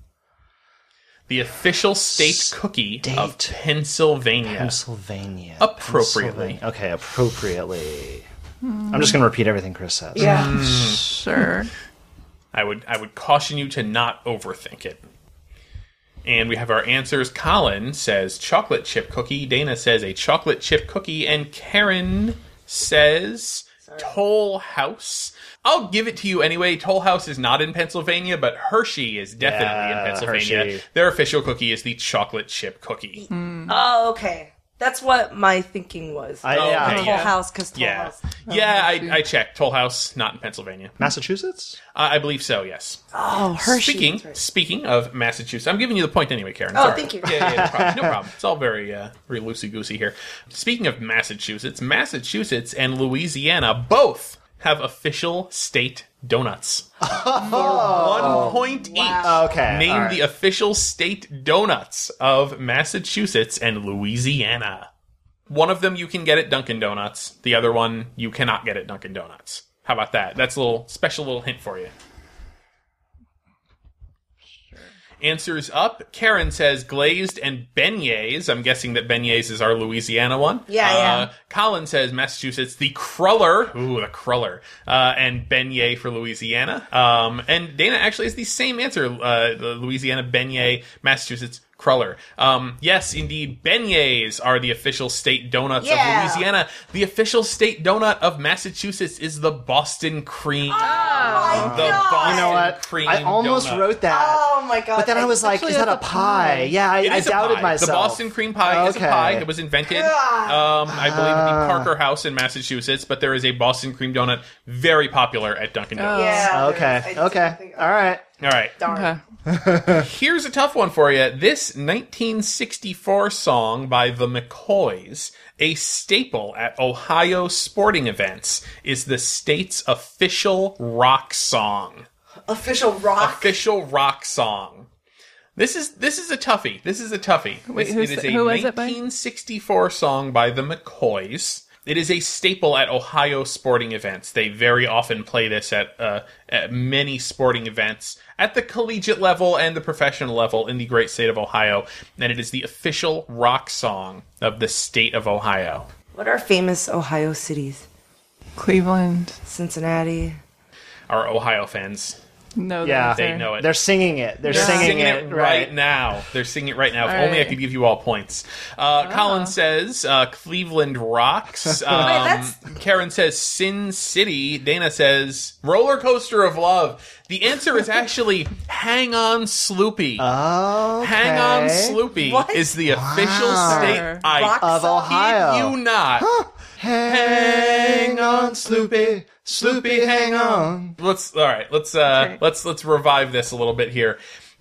The official state cookie of State. Pennsylvania. Pennsylvania. Appropriately. Pennsylvania. Okay, appropriately. I'm just going to repeat everything Chris says. Yeah. Sure. I would I would caution you to not overthink it. And we have our answers. Colin says chocolate chip cookie. Dana says a chocolate chip cookie. And Karen says Toll House. I'll give it to you anyway. Toll House is not in Pennsylvania, but Hershey is definitely Yeah, in Pennsylvania. Hershey. Their official cookie is the chocolate chip cookie. Oh, okay. That's what my thinking was. I, Oh, yeah. okay. Toll yeah. House, because Toll Yeah, House. yeah. Hershey. I, I checked. Toll House, not in Pennsylvania. Massachusetts? Uh, I believe so. Yes. Oh, Hershey. Speaking that's right. speaking of Massachusetts, I'm giving you the point anyway, Karen. Oh, Sorry. thank you. Yeah, yeah, no problem. No problem. It's all very, uh, very loosey goosey here. Speaking of Massachusetts, Massachusetts and Louisiana both have official state donuts for one point each. Okay. Name all right. the official state donuts of Massachusetts and Louisiana. One of them you can get at Dunkin' Donuts. The other one you cannot get at Dunkin' Donuts. How about that? That's a little special little hint for you. Answers up. Karen says glazed and beignets. I'm guessing that beignets is our Louisiana one. Yeah, uh, yeah. Colin says Massachusetts, the cruller. Ooh, the cruller. Uh, and beignet for Louisiana. Um, and Dana actually has the same answer. Uh, the Louisiana beignet, Massachusetts cruller. Um, yes, indeed, beignets are the official state donuts Yeah. of Louisiana. The official state donut of Massachusetts is the Boston cream. Oh, my the God. Boston You know what? cream I almost donut. wrote that. Oh, my God. But then I was like, Actually, is that a it's a pie? pie. Yeah, I, It I is a doubted pie. myself. The Boston cream pie is a Okay. pie. It was invented, um, I believe, at the Parker House in Massachusetts, but there is a Boston cream donut very popular at Dunkin' Donuts. Yeah. Okay, I just okay. think- All right. All right. Darn. Okay. Here's a tough one for you. This nineteen sixty-four song by the McCoys, a staple at Ohio sporting events, is the state's official rock song. Official rock. Official rock song. This is this is a toughie. This is a toughie. Wait, This- who's it is the- a who is it by? nineteen sixty-four song by the McCoys. It is a staple at Ohio sporting events. They very often play this at, uh, at many sporting events at the collegiate level and the professional level in the great state of Ohio. And it is the official rock song of the state of Ohio. What are famous Ohio cities? Cleveland. Cincinnati. Our Ohio fans, No, Yeah. they know it. They're singing it. They're Yeah. singing, singing it, it right now. They're singing it right now. If All only I right. could give you all points. Uh, Colin says uh, Cleveland rocks. Um, that's- Karen says Sin City. Dana says Roller Coaster of Love. The answer is actually Hang On Sloopy. Okay. Hang On Sloopy What? is the official Wow. state. I Rock Of song? Ohio. kid you not. Hang on, Sloopy. Sloopy, hang on. Let's all right. Let's uh, Okay. let's let's revive this a little bit here.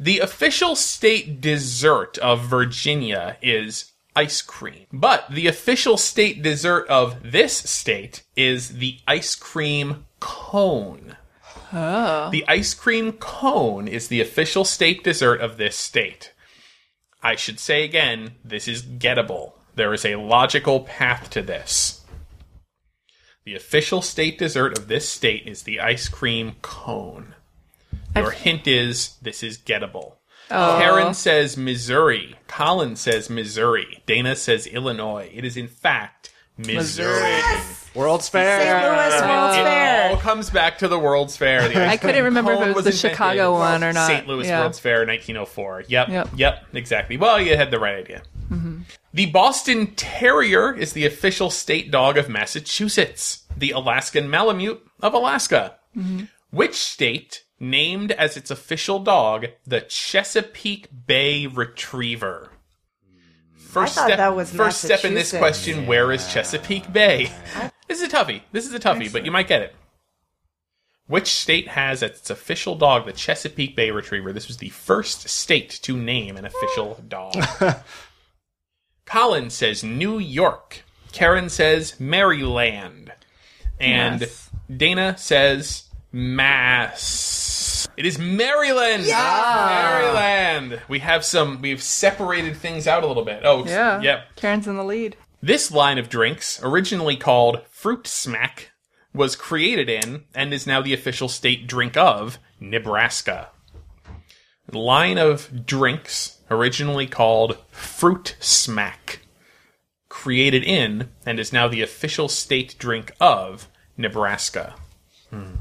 The official state dessert of Virginia is ice cream. But the official state dessert of this state is the ice cream cone. Oh. The ice cream cone is the official state dessert of this state. I should say again, this is gettable. There is a logical path to this. The official state dessert of this state is the ice cream cone. Your I've... hint is, this is gettable. Oh. Karen says Missouri. Colin says Missouri. Dana says Illinois. It is in fact Missouri. Yes! World's Fair. Saint Louis World's it Fair. All comes back to the World's Fair. The I couldn't remember if it was the invented. Chicago one or not. Saint Louis yeah. World's Fair, nineteen oh four. Yep, yep, yep, exactly. Well, you had the right idea. Mm-hmm. The Boston Terrier is the official state dog of Massachusetts. The Alaskan Malamute of Alaska. Mm-hmm. Which state named as its official dog the Chesapeake Bay Retriever? First I thought step, that was first step in this Massachusetts. question, where is Chesapeake Bay? This is a toughie. This is a toughie, but you might get it. Which state has as its official dog the Chesapeake Bay Retriever? This was the first state to name an official dog. Colin says New York. Karen says Maryland. And Yes. Dana says Mass. It is Maryland. Yeah. Maryland. We have some. We've separated things out a little bit. Oh, Yeah. Yep. Karen's in the lead. This line of drinks, originally called Fruit Smack, was created in and is now the official state drink of Nebraska. The line of drinks, originally called Fruit Smack, created in and is now the official state drink of Nebraska. Hmm.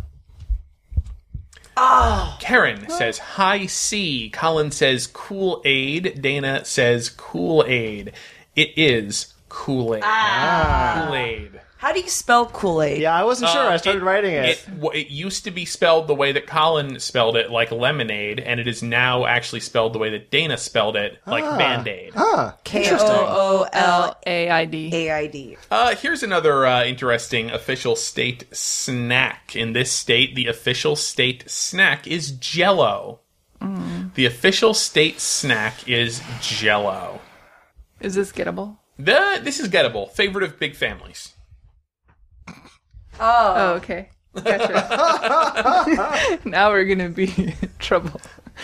Oh. Karen says High C. Colin says Kool-Aid. Dana says Kool-Aid. It is Kool-Aid. Ah. Kool-Aid. How do you spell Kool-Aid? Yeah, I wasn't sure. Uh, I started writing it. It, w- it used to be spelled the way that Colin spelled it, like lemonade, and it is now actually spelled the way that Dana spelled it, like Ah. Band-Aid. Huh. K Interesting. O O L A I D. A I D. Uh, here's another uh, interesting official state snack. In this state, the official state snack is Jell-O. Mm. The official state snack is Jell-O. Is this gettable? The, this is gettable. Favorite of big families. Oh. Oh, okay. Gotcha. Now we're gonna be in trouble.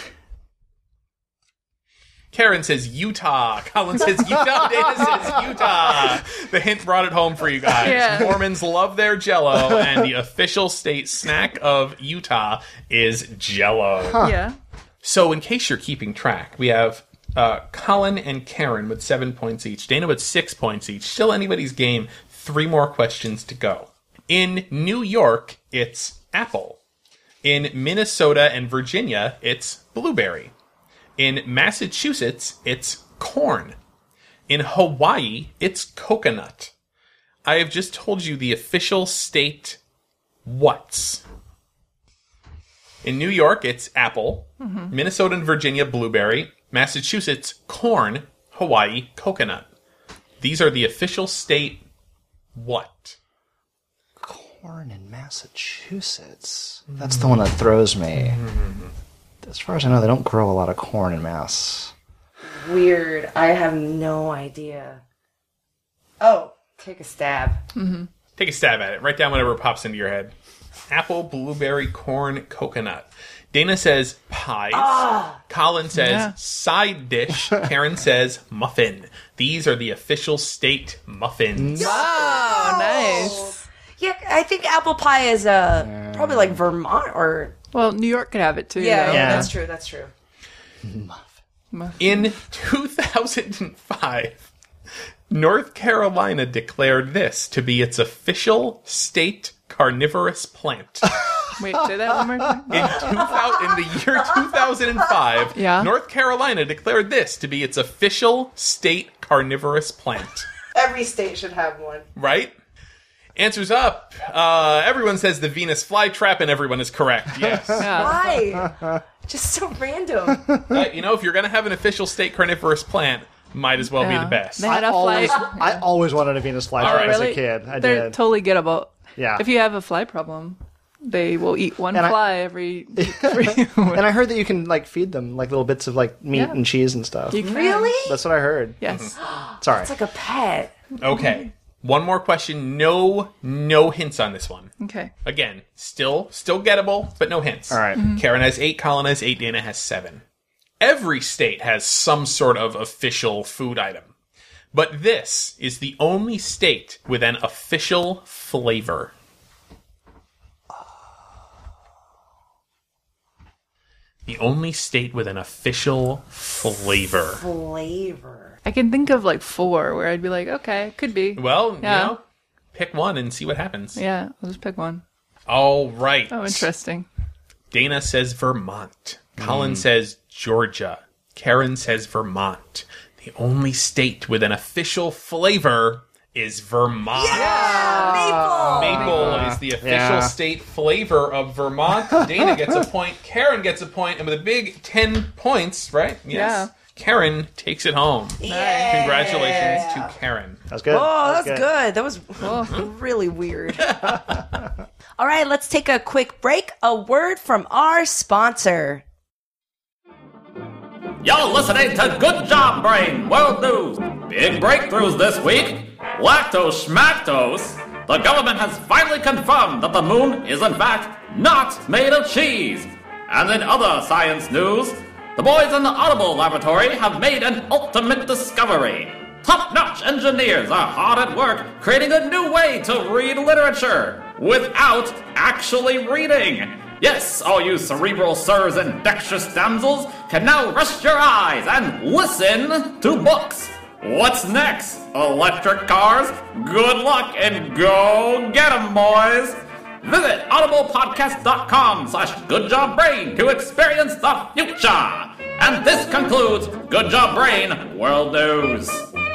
Karen says Utah. Colin says Utah. Dana says Utah. The hint brought it home for you guys. Yeah. Mormons love their Jell-O, and the official state snack of Utah is Jell-O. Yeah. So, in case you're keeping track, we have uh, Colin and Karen with seven points each. Dana with six points each. Still anybody's game. Three more questions to go. In New York, it's apple. In Minnesota and Virginia, it's blueberry. In Massachusetts, it's corn. In Hawaii, it's coconut. I have just told you the official state what's. In New York, it's apple. Mm-hmm. Minnesota and Virginia, blueberry. Massachusetts, corn. Hawaii, coconut. These are the official state what? Corn in Massachusetts. That's the one that throws me. As far as I know, they don't grow a lot of corn in Mass. Weird. I have no idea. Oh, take a stab. Mm-hmm. Take a stab at it. Write down whatever pops into your head. Apple, blueberry, corn, coconut. Dana says pies. Ah! Colin says Yeah. side dish. Karen says muffin. These are the official state muffins. Oh, nice. Yeah, I think apple pie is uh, probably like Vermont or... Well, New York could have it too. Yeah, though. yeah, Yeah. that's true, that's true. In two thousand five, North Carolina declared this to be its official state carnivorous plant. Wait, say that one more time. In, two thousand, in the year two thousand five, Yeah. North Carolina declared this to be its official state carnivorous plant. Every state should have one. Right? Answers up. Uh, everyone says the Venus flytrap, and everyone is correct. Yes. Yeah. Why? Just so random. Uh, you know, if you're going to have an official state carnivorous plant, might as well Yeah. be the best. They had a always, fly. Oh, I always wanted a Venus flytrap All right. as really? a kid. I They're did. totally gettable. Yeah. If you have a fly problem. they will eat one And I- fly every. every And I heard that you can like feed them like little bits of like meat Yeah. and cheese and stuff. You can. Really? That's what I heard. Yes. Sorry. It's like a pet. Okay. One more question. No, no hints on this one. Okay. Again, still, still gettable, but no hints. All right. Karen has eight, Colin has eight, Dana has seven. Every state has some sort of official food item. But this is the only state with an official flavor. The only state with an official flavor. Flavor. I can think of like four where I'd be like, okay, could be. Well, Yeah. you know, pick one and see what happens. Yeah, I'll just pick one. All right. Oh, interesting. Dana says Vermont. Colin says Georgia. Karen says Vermont. The only state with an official flavor is Vermont. Maple. Maple is the official Yeah. state flavor of Vermont. Dana gets a point. Karen gets a point, and with a big ten points, right? Yes. Yeah. Karen takes it home. Yeah. Congratulations to Karen. That's good. Oh, that's good. That was Oh. really weird. All right, let's take a quick break. A word from our sponsor. You're listening to Good Job Brain World News. Big breakthroughs this week. Lactose schmactose. The government has finally confirmed that the moon is in fact not made of cheese. And in other science news, the boys in the Audible laboratory have made an ultimate discovery. Top-notch engineers are hard at work creating a new way to read literature without actually reading. Yes, all you cerebral sirs and dexterous damsels can now rest your eyes and listen to books. What's next? Electric cars? Good luck and go get 'em, boys! Visit audiblepodcast.com slash goodjobbrain to experience the future. And this concludes Good Job Brain World News.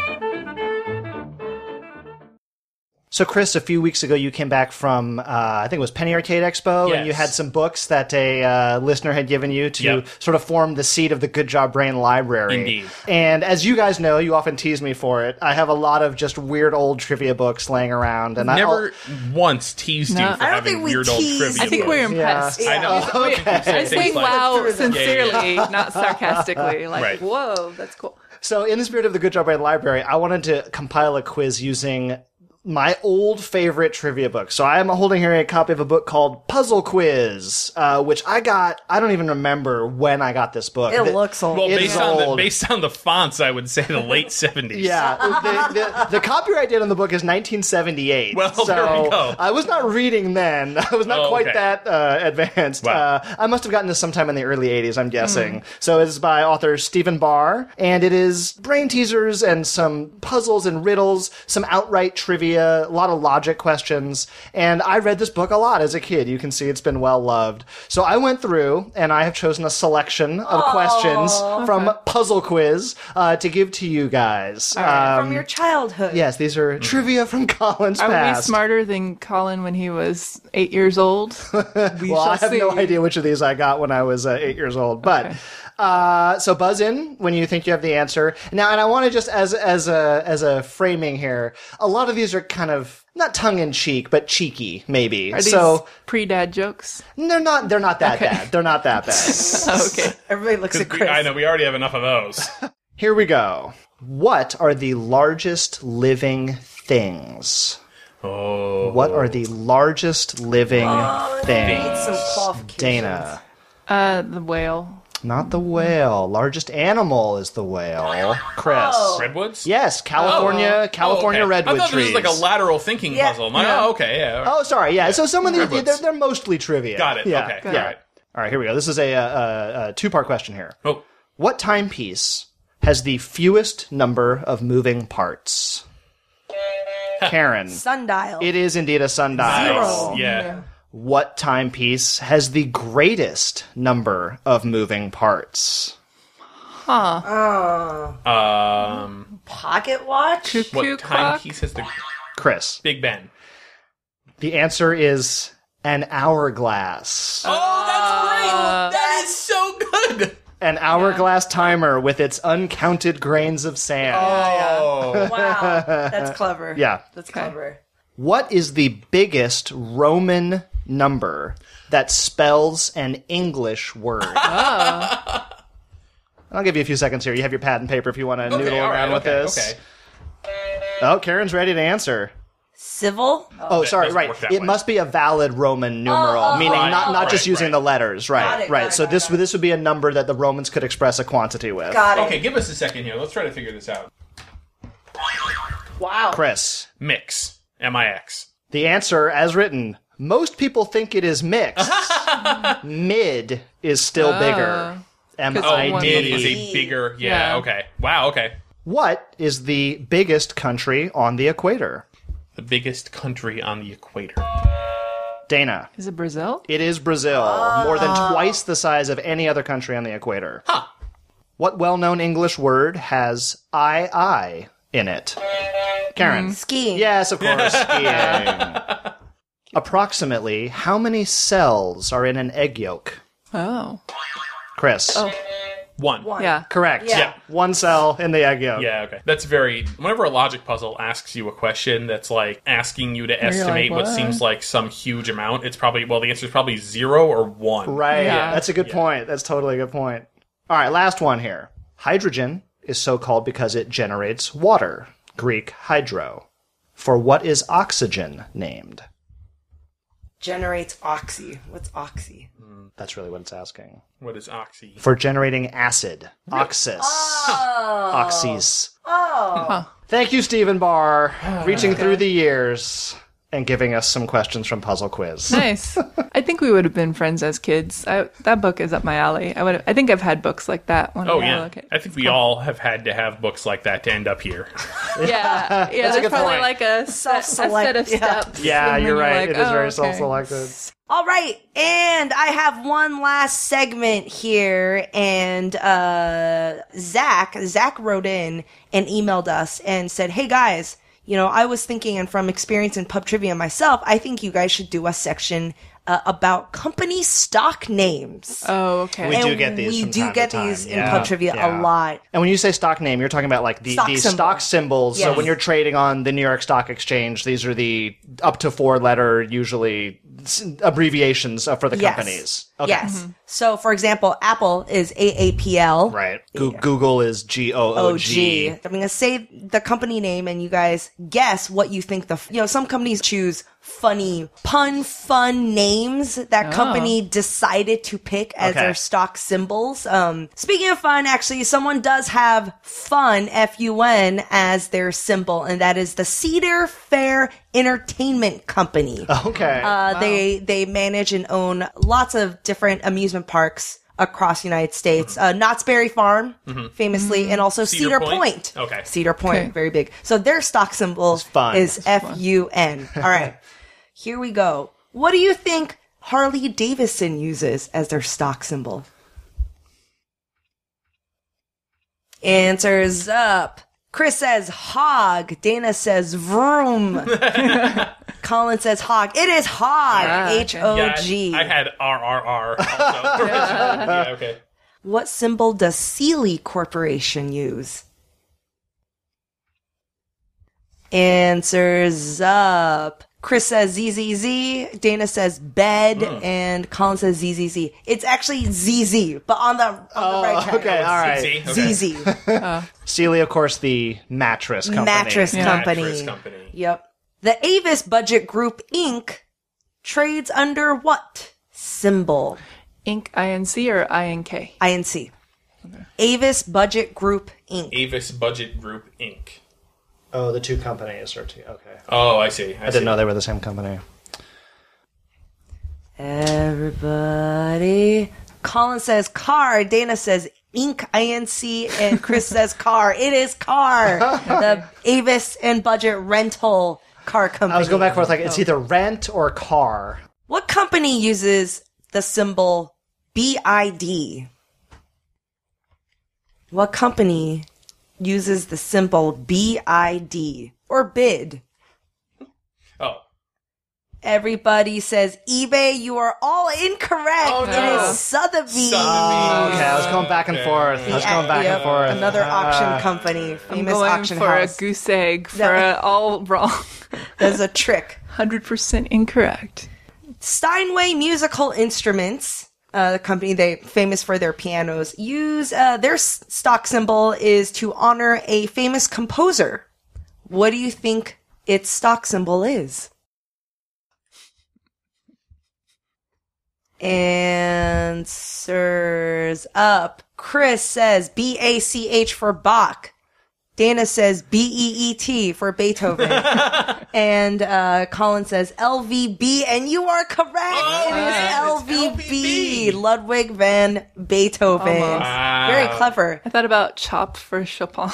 So, Chris, a few weeks ago, you came back from, uh, I think it was Penny Arcade Expo, and Yes. you had some books that a uh, listener had given you to Yep. sort of form the seat of the Good Job Brain library. Indeed. And as you guys know, you often tease me for it. I have a lot of just weird old trivia books laying around. and Never once teased No. you for I don't having think we weird old teased trivia. I think we're impressed. I know. Okay. I'm saying like- wow Through them. sincerely, not sarcastically. Like, Right. whoa, that's cool. So, in the spirit of the Good Job Brain library, I wanted to compile a quiz using my old favorite trivia book. So I am holding here a copy of a book called Puzzle Quiz, uh, which I got, I don't even remember when I got this book. It The- looks old. Well, It based is on the old. based on the fonts, I would say the late seventies. Yeah, the, the, the copyright date on the book is nineteen seventy-eight. Well, so there we go. I was not reading then. I was not Oh, quite okay. that uh, advanced. Wow. Uh, I must have gotten this sometime in the early eighties, I'm guessing. Hmm. So it's by author Stephen Barr, and it is brain teasers and some puzzles and riddles, some outright trivia, a lot of logic questions. And I read this book a lot as a kid. You can see it's been well loved. So I went through, and I have chosen a selection of questions from Puzzle Quiz uh, to give to you guys. Um, From your childhood. Yes, these are trivia from Colin's Are we past. smarter than Colin when he was eight years old? We Well, I shall have no see. idea which of these I got when I was uh, eight years old. But Okay. uh, so buzz in when you think you have the answer. Now, and I want to just as as a as a framing here. A lot of these are kind of not tongue in cheek, but cheeky, maybe. Are these So pre-dad jokes? they're not they're not that Okay. bad. They're not that bad. Oh, okay. Everybody looks at We- Chris. I know we already have enough of those. Here we go. What are the largest living things? Oh, What are the largest living things? Need some qualifications. Dana. Uh, the whale. Not the whale. Largest animal is the whale. Chris. redwoods. Yes, California, California Oh, okay. redwood I thought trees. this was like a lateral thinking Yeah. puzzle. I'm like, Yeah. oh, okay, yeah. Oh, sorry. Yeah. So some of these Redwoods. they're, they're mostly trivia. Got it. Yeah. Okay. Yeah. All right. All right. Here we go. This is a, a, a two-part question here. Oh, What timepiece has the fewest number of moving parts? Karen. Sundial. It is indeed a sundial. Zero. yeah. What timepiece has the greatest number of moving parts? Um, Pocket watch. Cuckoo what clock. timepiece has the Chris. Big Ben? The answer is an hourglass. Oh, that's great. That is so good. An hourglass timer with its uncounted grains of sand. Oh, Wow, that's clever. Yeah. That's Okay. clever. What is the biggest Roman number that spells an English word? Oh. I'll give you a few seconds here. You have your pad and paper if you want to Okay, noodle all right, around with okay, this. okay. Oh, Karen's ready to answer. Civil? Oh, that sorry, doesn't right. work that It way. must be a valid Roman numeral, oh, meaning right, not, not just right, using right. the letters. Right, Got it, right. got it, so got this it. this would be a number that the Romans could express a quantity with. Got it. Okay, give us a second here. Let's try to figure this out. Wow. Chris, Mix. M I X. the answer as written. Most people think it is mixed. Mid is still bigger. M Because I Oh, one D. mid would is be- a bigger. Yeah, Yeah. okay. Wow, okay. What is the biggest country on the equator? The biggest country on the equator. Dana. Is it Brazil? It is Brazil, more than twice the size of any other country on the equator. Huh. What well-known English word has I I in it? Karen. Skiing. Yes, of course, skiing. Approximately how many cells are in an egg yolk? Oh. Chris. One. One. Yeah. Correct. Yeah. One cell in the egg yolk. Yeah, okay. That's very... Whenever a logic puzzle asks you a question that's like asking you to you're estimate like, what what? seems like some huge amount, it's probably... Well, the answer is probably zero or one. Right. Yeah. That's a good point. That's totally a good point. All right, last one here. Hydrogen is so called because it generates water. Greek hydro. For what is oxygen named? Generates oxy. What's oxy? That's really what it's asking. What is oxy? For generating acid. Oxys. Oh. Oxys. Oh. Thank you, Stephen Barr, reaching through the years and giving us some questions from Puzzle Quiz. Nice. I think we would have been friends as kids. I, that book is up my alley. I would. I think I've had books like that. When Oh, I was yeah. a little kid. I think we all have had to have books like that to end up here. Yeah, yeah. a There's good probably point. like a set, a Self-select, set of yeah. steps. Yeah, and then you're right. like, it is oh, very okay. self-selected. All right, and I have one last segment here, and uh, Zach, Zach wrote in and emailed us and said, "Hey guys, you know, I was thinking, and from experience in pub trivia myself, I think you guys should do a section uh, about company stock names." Oh, okay. We do And get these We from do time get to time. these in Yeah, pub trivia yeah. a lot. And when you say stock name, you're talking about like the Stock the symbol. stock symbols. So Yes. when you're trading on the New York Stock Exchange, these are the up to four letter, usually s- abbreviations uh, for the Yes. companies. Okay. Yes. So, for example, Apple is A A P L. Right. Go- Google is G O O G. I'm going to say the company name and you guys guess what you think the, you know, some companies choose funny, pun fun names that company decided to pick as Okay. their stock symbols. Um, speaking of fun, actually, someone does have fun, F U N, as their symbol, and that is the Cedar Fair Entertainment Company. Okay. Uh, They they manage and own lots of different amusement parks across the United States. Uh, Knott's Berry Farm, famously, and also Cedar Cedar, Point? Point. Okay. Cedar Point, Okay. very big. So their stock symbol fun. is F U N. All right, here we go. What do you think Harley Davidson uses as their stock symbol? Answers up. Chris says hog. Dana says vroom. Colin says hog. It is hog. Ah, okay. H O Yeah, G. I, I had R R R also. Yeah, okay. What symbol does Sealy Corporation use? Answers up. Chris says Z Z Z. Dana says bed. And Colin says Z Z Z. It's actually Z Z, but on the, on the right track. okay, all right. Z, okay. Z Z. Sealy, of course, the mattress company. Mattress Yeah. company. Mattress company. Yep. The Avis Budget Group Incorporated trades under what symbol? Inc I N C or I N K? I N C. Avis Budget Group Incorporated. Avis Budget Group Incorporated. Oh, the two companies are two. Okay. Oh, I see. I, I didn't know they were the same company. Everybody. Colin says car. Dana says Inc. I N C. And Chris says car. It is car. The Avis and Budget Rental Car Company. I was going back and forth like it's either rent or car. What company uses the symbol B I D? What company uses the symbol B I D or bid? Oh. Everybody says eBay. You are all incorrect. Oh, no. It is Sotheby's. Sotheby's. Okay, I was going back and forth. I was going back Yep, and forth. Another auction Ah. company, I'm famous going auction for house. a goose egg for That- uh, all wrong. There's a trick. one hundred percent incorrect. Steinway Musical Instruments, uh, the company they famous for their pianos, use uh, their s- stock symbol is to honor a famous composer. What do you think its stock symbol is? Answers up. Chris says B A C H for Bach. Dana says B E E T for Beethoven. And uh, Colin says L V B, and you are correct. Oh, it is man, L it's V B, L V B. Ludwig van Beethoven. Almost. Wow. Very clever. I thought about chop for Chopin.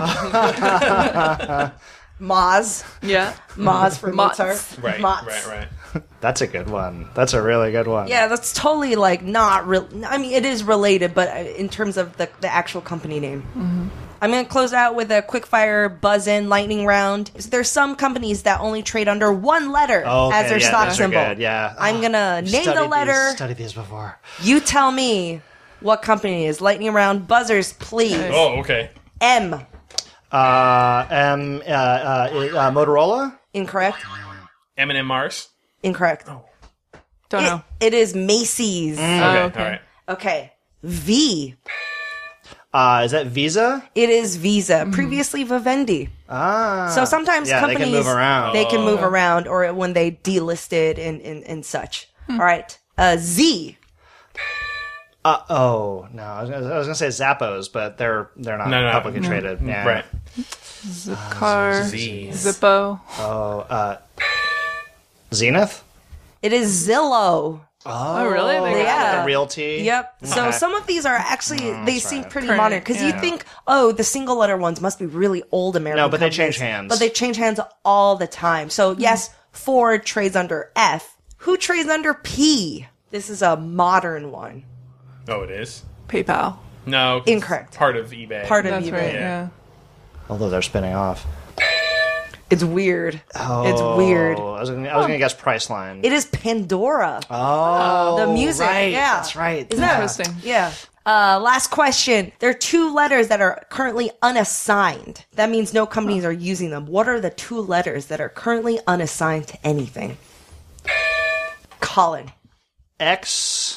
Moz. yeah. Moz for Motz. Mozart. Right, Motz. right, right. That's a good one. That's a really good one. Yeah, that's totally like not real. I mean, it is related, but in terms of the, the actual company name. Mm-hmm. I'm going to close out with a quickfire buzz-in lightning round. There's some companies that only trade under one letter Oh, okay, as their yeah, stock those are symbol. good, yeah. I'm going to name the Studied letter. These, studied these before. You tell me what company it is. Lightning round buzzers, please. Oh, okay. M. Uh, um, uh, uh, uh, Motorola? Incorrect. M and M Mars. Incorrect. Don't It- know. it is Macy's. Okay, Oh, okay. all right. Okay. V. Uh, is that Visa? It is Visa. Previously Vivendi. Ah. So sometimes yeah, companies they can move around. they can move around, or when they delisted and, and, and such. All right. Uh, Z. Uh, oh, no. I was, gonna, I was gonna say Zappos, but they're they're not No, no, publicly no. traded. Yeah. Right. Zipcar. Z. Zippo. Oh, uh, Zenith? It is Zillow. Oh, really? They got Yeah. The Realty? Yep. So Okay. some of these are actually they seem right. pretty Current, modern because you yeah. think, oh, the single letter ones must be really old American. No, but they companies. change hands. But they change hands all the time. So yes, Ford trades under F. Who trades under P? This is a modern one. Oh, it is? PayPal. No. 'cause Incorrect. it's Part of eBay. Part of That's eBay. right. Yeah. Yeah. Although they're spinning off. It's weird. Oh, It's weird. I was gonna, I was gonna guess Priceline. It is Pandora. oh, the music. Right. Yeah. That's right. Isn't that Interesting. Yeah. Uh, last question. There are two letters that are currently unassigned. That means no companies are using them. What are the two letters that are currently unassigned to anything? Colin. X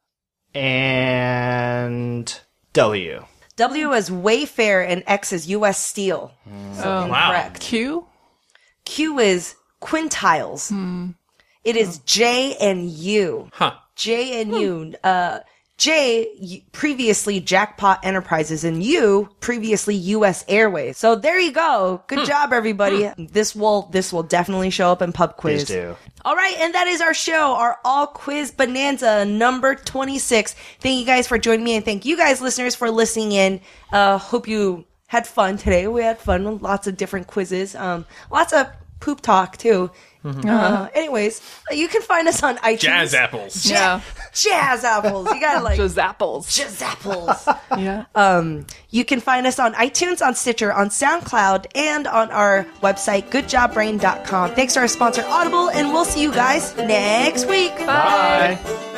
and W. W is Wayfair and X is U S Steel. So Oh. Wow. incorrect. Q. Q is Quintiles. It is J and U. Huh. J and U. Uh, J, y- previously Jackpot Enterprises, and U, previously U S Airways. So there you go. Good job, everybody. This will this will definitely show up in pub quiz. Please do. All right, and that is our show, our all quiz bonanza number twenty-six. Thank you guys for joining me, and thank you guys, listeners, for listening in. Uh, hope you had fun today. We had fun with lots of different quizzes, um, lots of poop talk too. Uh, anyways, you can find us on iTunes. Jazz apples. Ja- Yeah. Jazz apples. You gotta like Just apples. jazz apples. Yeah. Um, you can find us on iTunes, on Stitcher, on SoundCloud, and on our website, good job brain dot com. Thanks to our sponsor, Audible, and we'll see you guys next week. Bye. Bye.